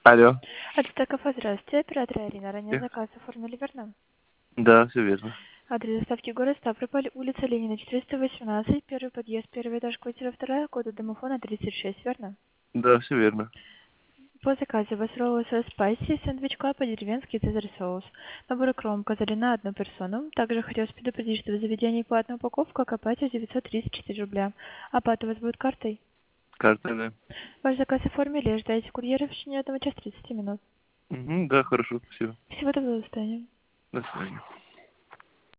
Алло. Это кафе, здравствуйте. Оператор Арина. Ранее Э, заказ оформили, верно? Да, все верно. Адрес доставки город Ставрополь, улица Ленина, 418, первый подъезд, первый этаж, квартира 2, код домофона 36, верно? Да, все верно. По заказу у вас роллы со спайси, сэндвич клаб по-деревенски цезарь соус. Набор кромка на одну персону. Также хотелось предупредить, что в заведении платная упаковка, к оплате 934 рубля. Оплата у вас будет картой? Карта, да. Ваш заказ оформили, ожидайте курьера в течение 1 часа 30 минут. Угу, да, хорошо, все. Всего доброго, до свидания. До свидания.